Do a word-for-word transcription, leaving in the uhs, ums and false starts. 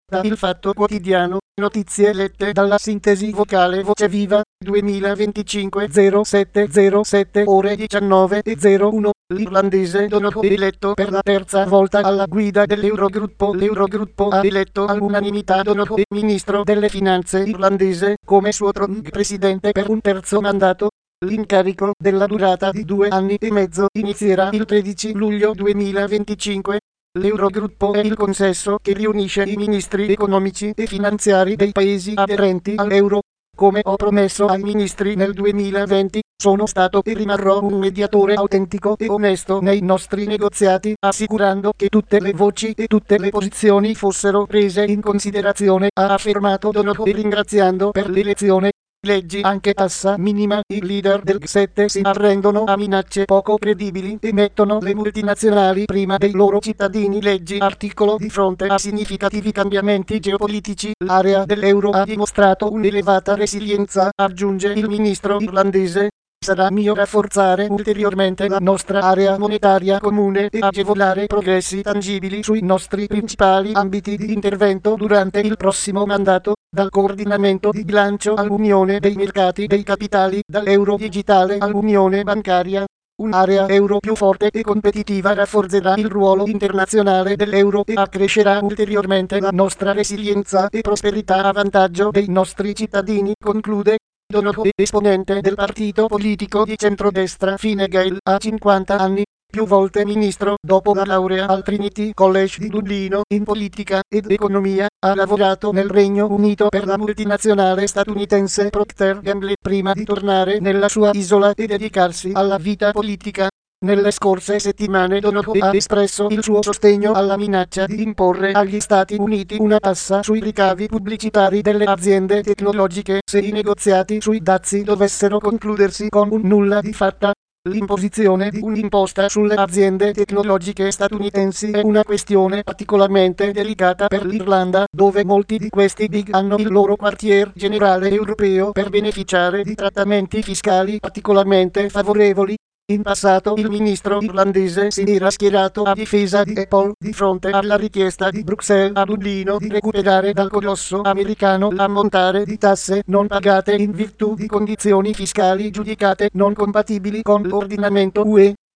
Da Il Fatto Quotidiano, notizie lette dalla sintesi vocale Voce Viva, duemilaventicinque zero sette zero sette ore diciannove e zero uno. L'irlandese Donohoe è eletto per la terza volta alla guida dell'Eurogruppo. L'Eurogruppo ha eletto all'unanimità Donohoe ministro delle finanze irlandese come suo presidente per un terzo mandato. L'incarico, della durata di due anni e mezzo, inizierà il tredici luglio duemilaventicinque. L'Eurogruppo è il consesso che riunisce i ministri economici e finanziari dei paesi aderenti all'euro. Come ho promesso ai ministri nel duemilaventi, sono stato e rimarrò un mediatore autentico e onesto nei nostri negoziati, assicurando che tutte le voci e tutte le posizioni fossero prese in considerazione, ha affermato Donohoe, ringraziando per l'elezione. Leggi anche tassa minima. I leader del G sette si arrendono a minacce poco credibili e mettono le multinazionali prima dei loro cittadini. Leggi articolo di fronte a significativi cambiamenti geopolitici, l'area dell'euro ha dimostrato un'elevata resilienza, aggiunge il ministro irlandese. Sarà mio rafforzare ulteriormente la nostra area monetaria comune e agevolare progressi tangibili sui nostri principali ambiti di intervento durante il prossimo mandato, dal coordinamento di bilancio all'unione dei mercati dei capitali, dall'euro digitale all'unione bancaria. Un'area euro più forte e competitiva rafforzerà il ruolo internazionale dell'euro e accrescerà ulteriormente la nostra resilienza e prosperità a vantaggio dei nostri cittadini, conclude. Donohoe, esponente del partito politico di centrodestra Fine Gael, ha cinquanta anni, più volte ministro, dopo la laurea al Trinity College di Dublino in politica ed economia, ha lavorato nel Regno Unito per la multinazionale statunitense Procter Gamble prima di tornare nella sua isola e dedicarsi alla vita politica. Nelle scorse settimane Donohoe ha espresso il suo sostegno alla minaccia di imporre agli Stati Uniti una tassa sui ricavi pubblicitari delle aziende tecnologiche se i negoziati sui dazi dovessero concludersi con un nulla di fatto. L'imposizione di un'imposta sulle aziende tecnologiche statunitensi è una questione particolarmente delicata per l'Irlanda, dove molti di questi big hanno il loro quartier generale europeo per beneficiare di trattamenti fiscali particolarmente favorevoli. In passato il ministro irlandese si era schierato a difesa di Apple di fronte alla richiesta di Bruxelles a Dublino di recuperare dal colosso americano l'ammontare di tasse non pagate in virtù di condizioni fiscali giudicate non compatibili con l'ordinamento U E.